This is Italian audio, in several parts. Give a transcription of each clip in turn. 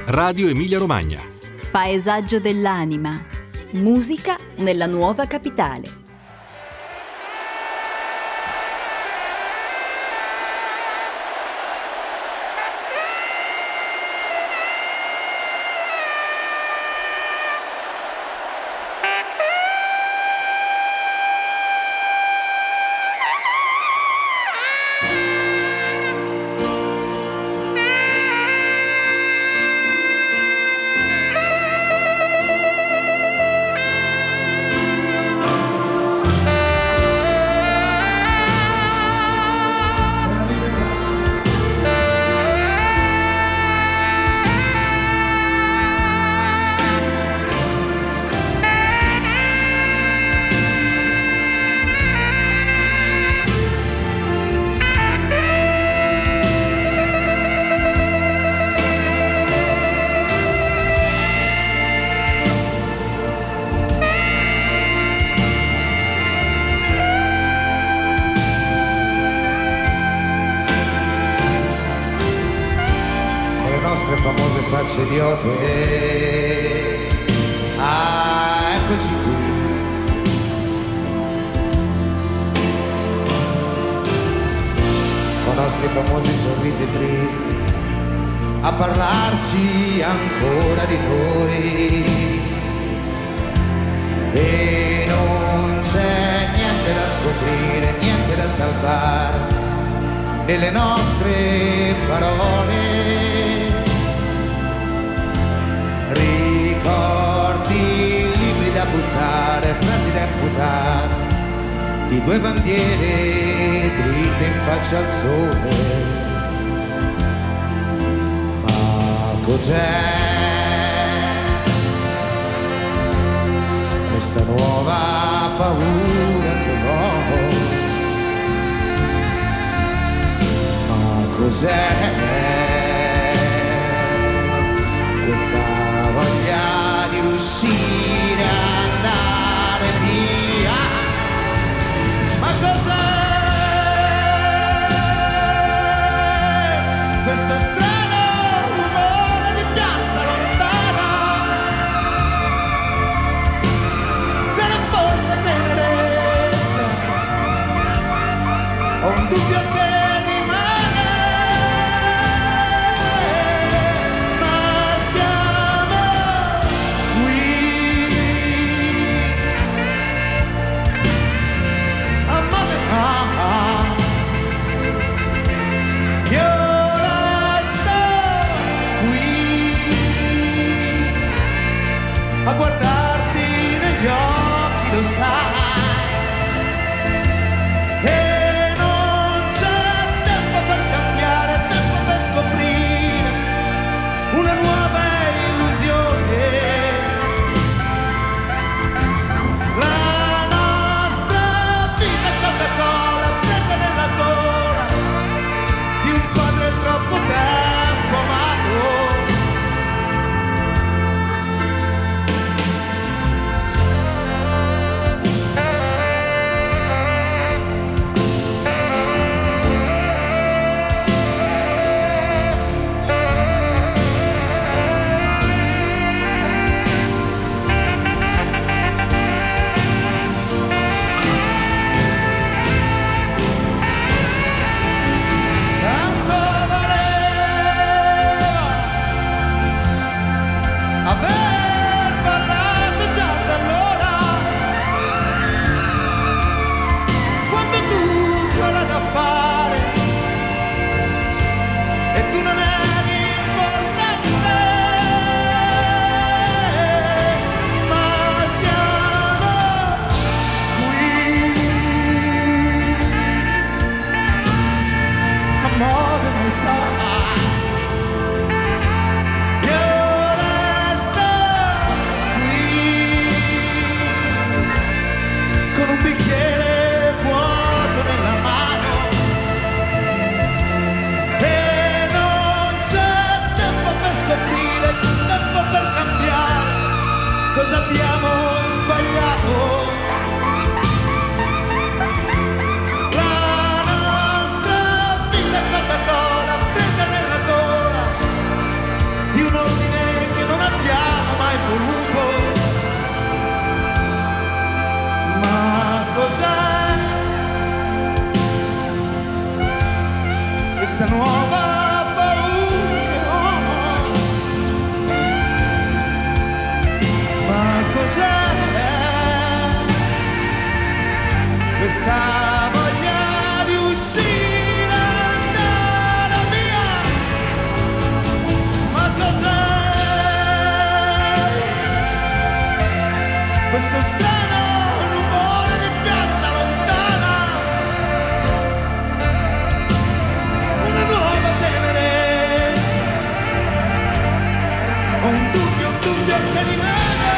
Radio Emilia Romagna. Paesaggio dell'anima. Musica nella nuova capitale. Famose facce idiote, eccoci qui. Con i nostri famosi sorrisi tristi, a parlarci ancora di noi. E non c'è niente da scoprire, niente da salvare nelle nostre parole. Ricordi, libri da buttare, frasi da imputare, di due bandiere dritte in faccia al sole. Ma cos'è questa nuova paura che ho? Ma cos'è questa voglia di uscire, andare via? Ma cos'è questo strano rumore di piazza lontana? Se non forse tenerezza o un dubbio che a guardarti negli occhi, lo sai, e non c'è questa nuova paura. Ma cos'è questa voglia di uscire, andare via? Ma cos'è questo strano rumore di piazza lontana? Una nuova tenere, un dubbio che rimane.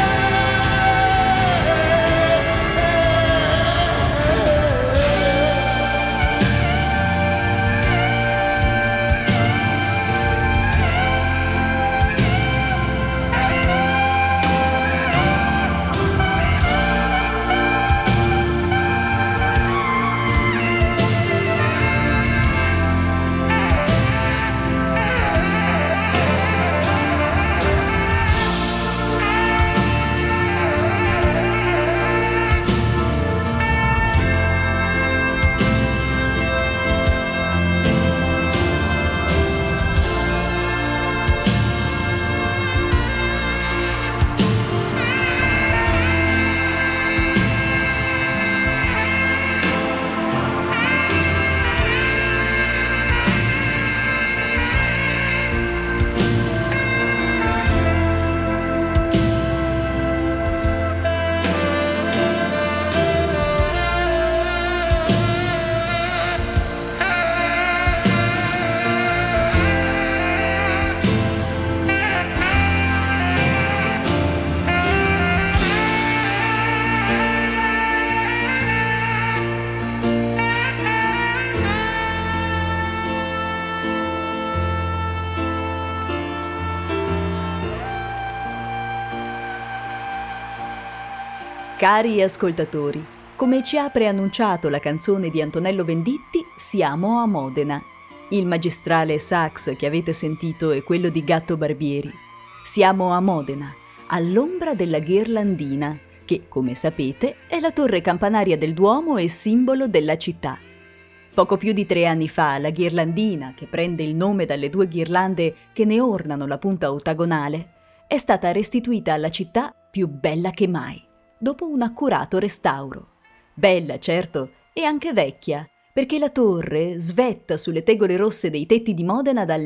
Cari ascoltatori, come ci ha preannunciato la canzone di Antonello Venditti, siamo a Modena. Il magistrale sax che avete sentito è quello di Gatto Barbieri. Siamo a Modena, all'ombra della Ghirlandina, che, come sapete, è la torre campanaria del Duomo e simbolo della città. Poco più di 3 anni fa, la Ghirlandina, che prende il nome dalle 2 ghirlande che ne ornano la punta ottagonale, è stata restituita alla città più bella che mai, dopo un accurato restauro. Bella, certo, e anche vecchia, perché la torre svetta sulle tegole rosse dei tetti di Modena dal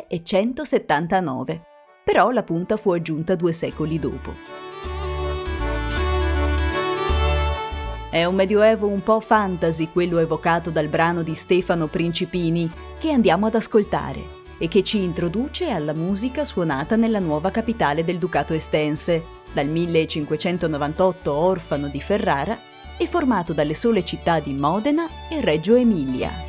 1179. Però la punta fu aggiunta 2 secoli dopo. È un medioevo un po' fantasy quello evocato dal brano di Stefano Principini che andiamo ad ascoltare e che ci introduce alla musica suonata nella nuova capitale del Ducato Estense, dal 1598 orfano di Ferrara e formato dalle sole città di Modena e Reggio Emilia.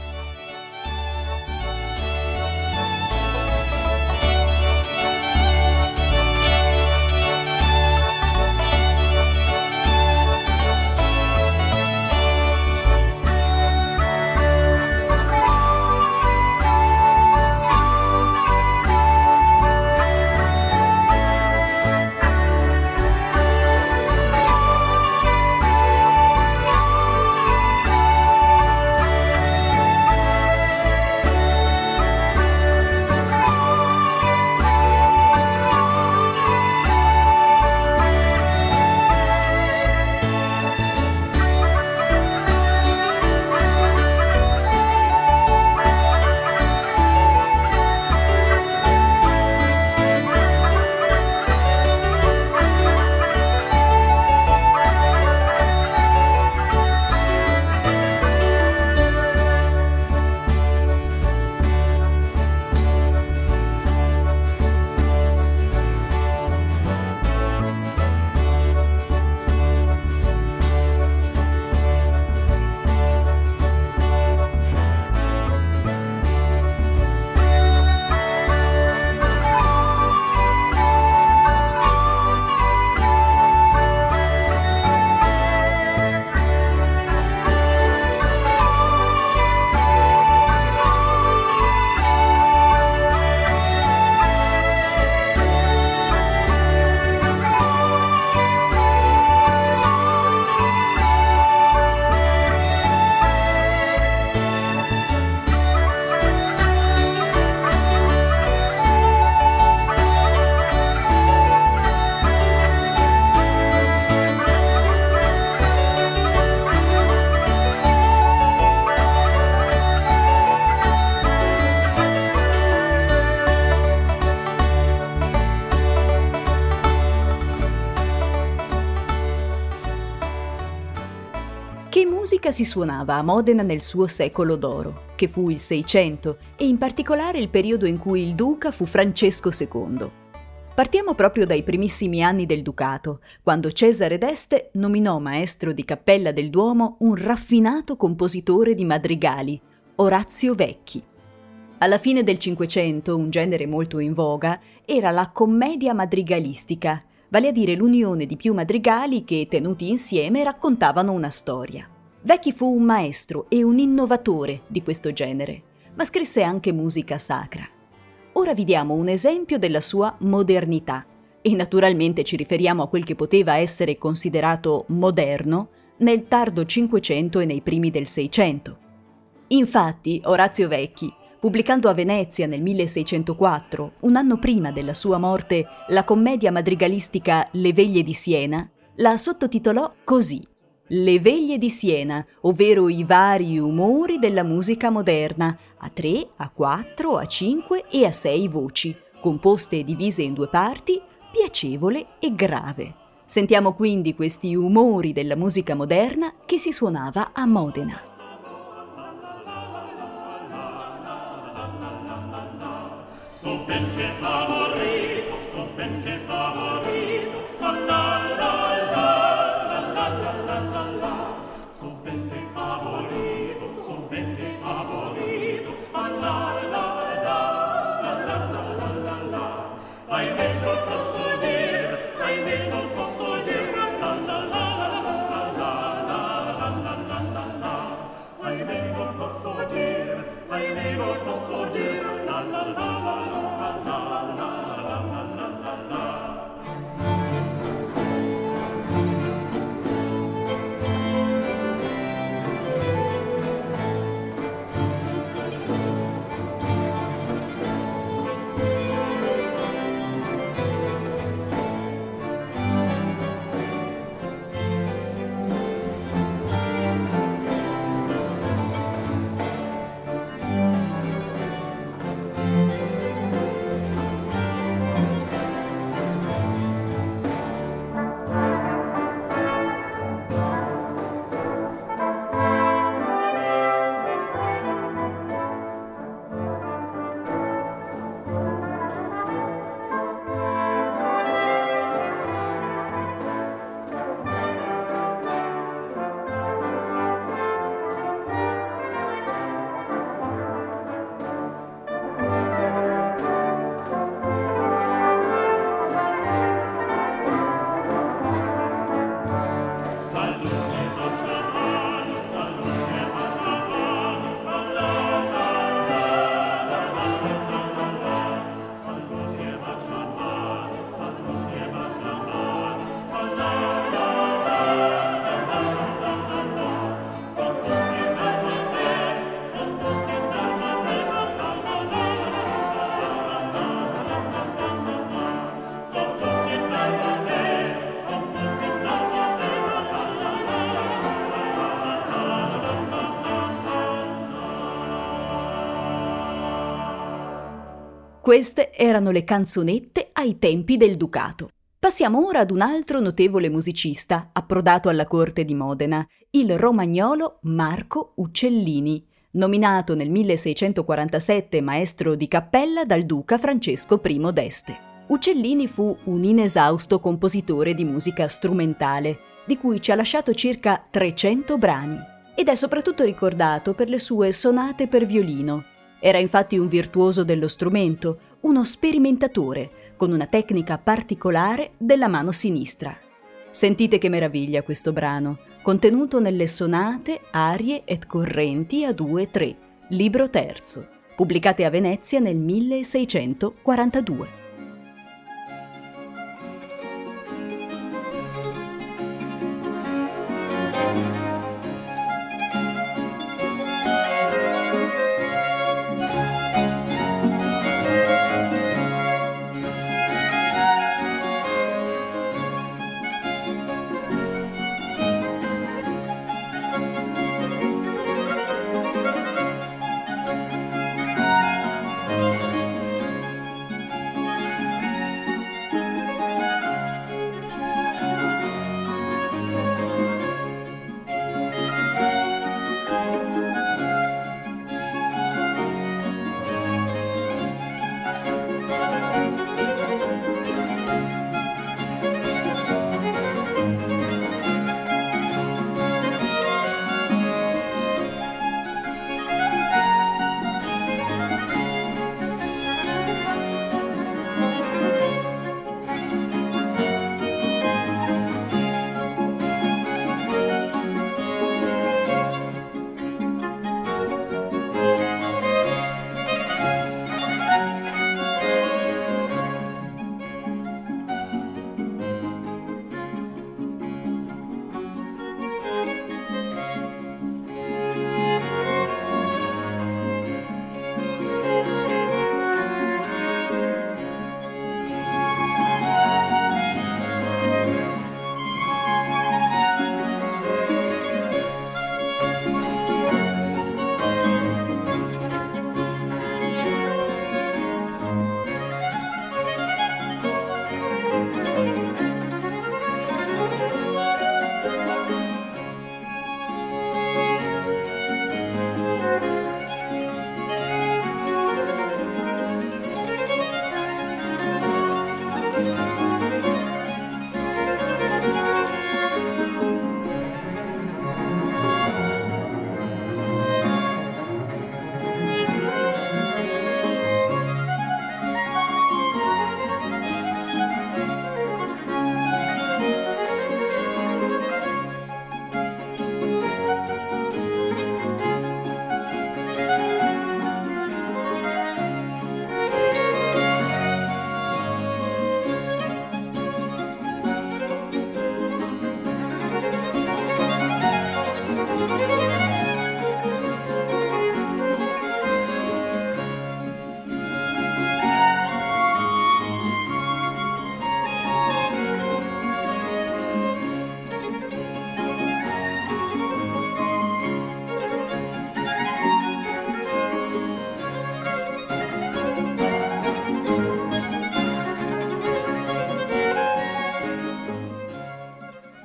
musica si suonava a Modena nel suo secolo d'oro, che fu il Seicento, e in particolare il periodo in cui il duca fu Francesco II. Partiamo proprio dai primissimi anni del ducato, quando Cesare d'Este nominò maestro di cappella del Duomo un raffinato compositore di madrigali, Orazio Vecchi. Alla fine del Cinquecento, un genere molto in voga era la commedia madrigalistica, vale a dire l'unione di più madrigali che, tenuti insieme, raccontavano una storia. Vecchi fu un maestro e un innovatore di questo genere, ma scrisse anche musica sacra. Ora vi diamo un esempio della sua modernità e naturalmente ci riferiamo a quel che poteva essere considerato moderno nel tardo Cinquecento e nei primi del Seicento. Infatti, Orazio Vecchi, pubblicando a Venezia nel 1604, un anno prima della sua morte, la commedia madrigalistica Le veglie di Siena, la sottotitolò così: Le veglie di Siena, ovvero i vari umori della musica moderna, a 3, a 4, a 5 e a 6 voci, composte e divise in 2 parti, piacevole e grave. Sentiamo quindi questi umori della musica moderna che si suonava a Modena. So ben che favorito, so ben che favorito, la la la la la la la la. So ben che favorito, so ben che favorito, la la la la la la la. Ahimè non posso dire, ahimè non posso dire, la la la la la la la. Ahimè non posso dire, ahimè non posso dire, la la la la. Queste erano le canzonette ai tempi del Ducato. Passiamo ora ad un altro notevole musicista approdato alla corte di Modena, il romagnolo Marco Uccellini, nominato nel 1647 maestro di cappella dal duca Francesco I d'Este. Uccellini fu un inesausto compositore di musica strumentale, di cui ci ha lasciato circa 300 brani, ed è soprattutto ricordato per le sue sonate per violino. Era infatti un virtuoso dello strumento, uno sperimentatore, con una tecnica particolare della mano sinistra. Sentite che meraviglia questo brano, contenuto nelle sonate, arie et correnti a 2-3, libro terzo, pubblicate a Venezia nel 1642.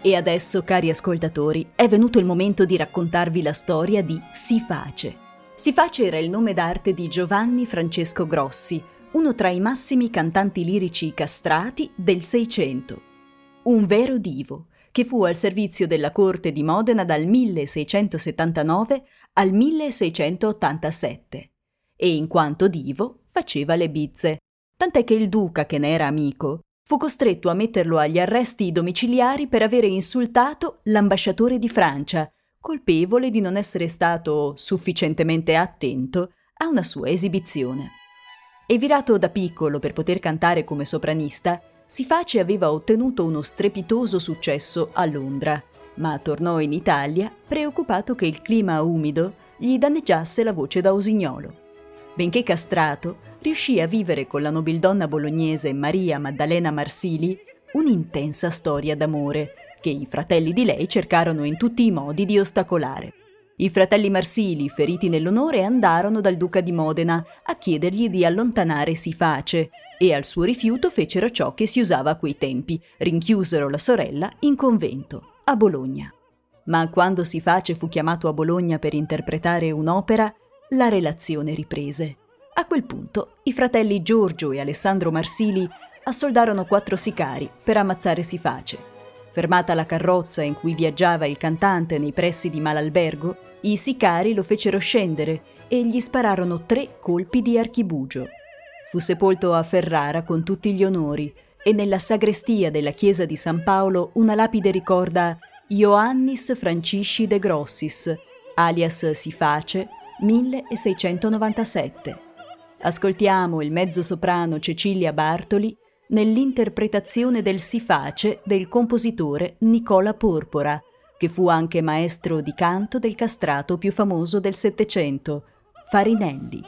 E adesso, cari ascoltatori, è venuto il momento di raccontarvi la storia di Siface. Siface era il nome d'arte di Giovanni Francesco Grossi, uno tra i massimi cantanti lirici castrati del Seicento. Un vero divo, che fu al servizio della corte di Modena dal 1679 al 1687. E in quanto divo faceva le bizze, tant'è che il duca, che ne era amico, fu costretto a metterlo agli arresti domiciliari per avere insultato l'ambasciatore di Francia, colpevole di non essere stato sufficientemente attento a una sua esibizione. E virato da piccolo per poter cantare come sopranista, Siface aveva ottenuto uno strepitoso successo a Londra, ma tornò in Italia preoccupato che il clima umido gli danneggiasse la voce da usignolo. Benché castrato, riuscì a vivere con la nobildonna bolognese Maria Maddalena Marsili un'intensa storia d'amore che i fratelli di lei cercarono in tutti i modi di ostacolare. I fratelli Marsili, feriti nell'onore, andarono dal duca di Modena a chiedergli di allontanare Siface e al suo rifiuto fecero ciò che si usava a quei tempi, rinchiusero la sorella in convento, a Bologna. Ma quando Siface fu chiamato a Bologna per interpretare un'opera, la relazione riprese. A quel punto i fratelli Giorgio e Alessandro Marsili assoldarono 4 sicari per ammazzare Siface. Fermata la carrozza in cui viaggiava il cantante nei pressi di Malalbergo, i sicari lo fecero scendere e gli spararono 3 colpi di archibugio. Fu sepolto a Ferrara con tutti gli onori e nella sagrestia della chiesa di San Paolo una lapide ricorda Ioannis Francisci de Grossis, alias Siface, 1697. Ascoltiamo il mezzosoprano Cecilia Bartoli nell'interpretazione del Siface del compositore Nicola Porpora, che fu anche maestro di canto del castrato più famoso del Settecento, Farinelli.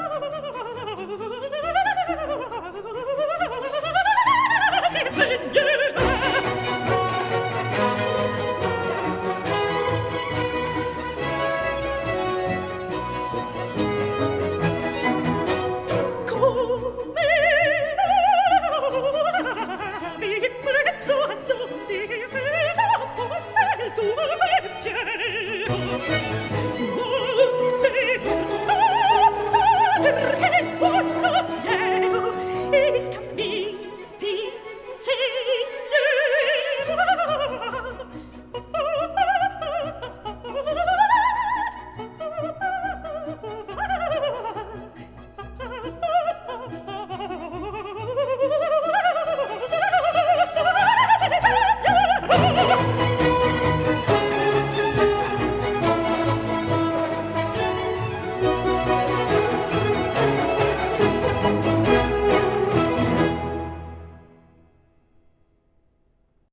Ingegnere